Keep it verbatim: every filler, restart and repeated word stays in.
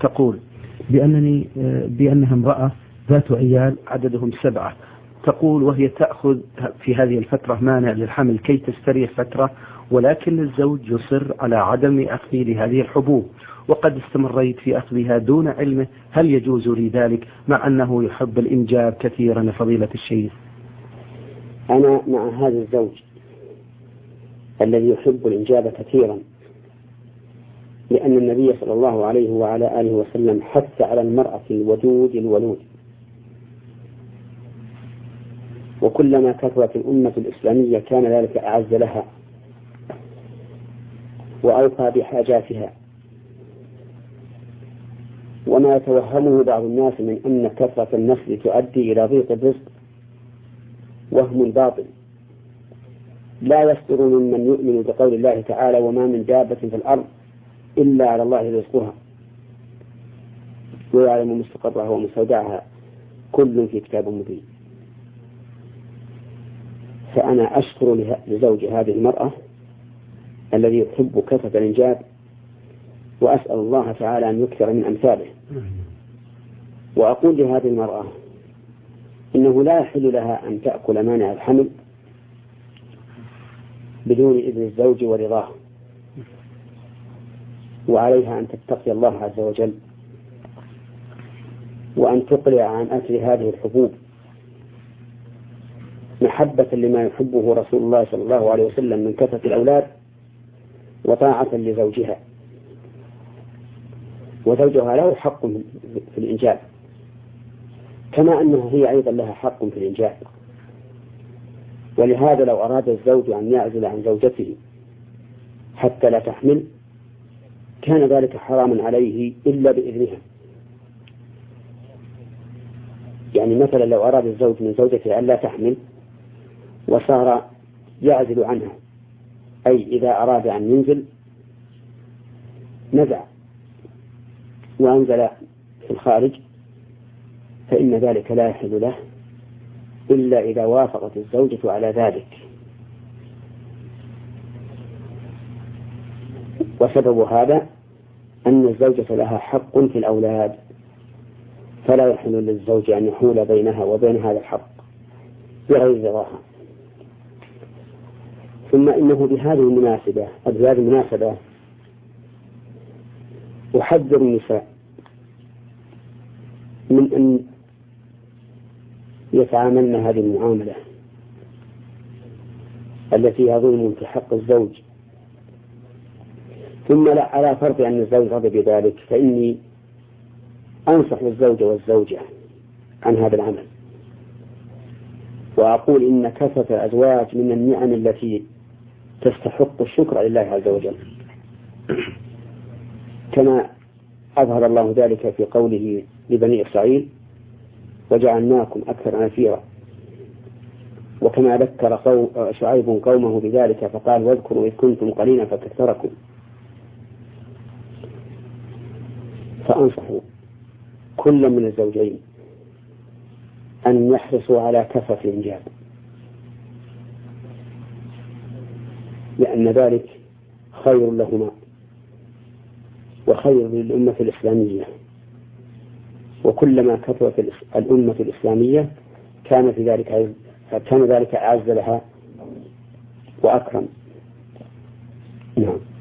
تقول بأنني بأنها امرأة ذات عيال عددهم سبعة، تقول وهي تأخذ في هذه الفترة مانع للحمل كي تستريح فترة، ولكن الزوج يصر على عدم أخذي لهذه الحبوب، وقد استمريت في أخذها دون علمه، هل يجوز لي ذلك مع أنه يحب الإنجاب كثيرا فضيلة الشيخ؟ أنا مع هذا الزوج الذي يحب الإنجاب كثيرا، لأن النبي صلى الله عليه وعلى آله وسلم حث على المرأة الودود الولود، وكلما كثرت الأمة الإسلامية كان ذلك أعز لها وأوفى بحاجاتها. وما يتوهمه بعض الناس من أن كثرة النسل تؤدي إلى ضيق الرزق وهم باطل. لا يصدر ممن يؤمن بقول الله تعالى وما من دابة في الأرض إلا على الله رزقها ويعلم مستقرها ومستودعها كل في كتاب مبين. فأنا أشكر لزوج هذه المرأة الذي يحب كثرة الإنجاب، وأسأل الله تعالى أن يكثر من أمثاله. وأقول لهذه المرأة إنه لا يحل لها أن تأكل مانع الحمل بدون إذن الزوج ورضاه، وعليها أن تتقي الله عز وجل وأن تقلع عن أكل هذه الحبوب محبة لما يحبه رسول الله صلى الله عليه وسلم من كثرة الأولاد وطاعة لزوجها. وزوجها له حق في الإنجاب كما أنها هي أيضا لها حق في الإنجاب، ولهذا لو أراد الزوج أن يعزل عن زوجته حتى لا تحمل كان ذلك حراما عليه إلا بإذنها. يعني مثلا لو أراد الزوج من زوجته أن لا تحمل وصار يعزل عنها، أي إذا أراد أن ينزل نزع وأنزل في الخارج، فإن ذلك لا يحل له إلا إذا وافقت الزوجة على ذلك. وسبب هذا أن الزوجة لها حق في الأولاد، فلا يحل للزوج أن يحول بينها وبين هذا الحق بغير رضاها. ثم إنه بهذه المناسبة بهذه المناسبة أحذر النساء من أن يتعاملن هذه المعاملة التي هي ظلم في حق الزوج. ثم لا على فرض أن الزوج رضي بذلك فإني أنصح الزوج والزوجة عن هذا العمل، وأقول إن كثرة الأزواج من النعم التي تستحق الشكر لله عز وجل، كما أظهر الله ذلك في قوله لبني إسرائيل وجعلناكم أكثر نفيرا، وكما ذكر شعيب قومه بذلك فقال واذكروا إذ كنتم قليلا فكثركم. فأنصحوا كل من الزوجين أن يحرصوا على كثرة الإنجاب، لأن ذلك خير لهما وخير للأمة الإسلامية، وكلما كثرت الأمة الإسلامية كان في ذلك كان ذلك أعز لها وأكرم. نعم.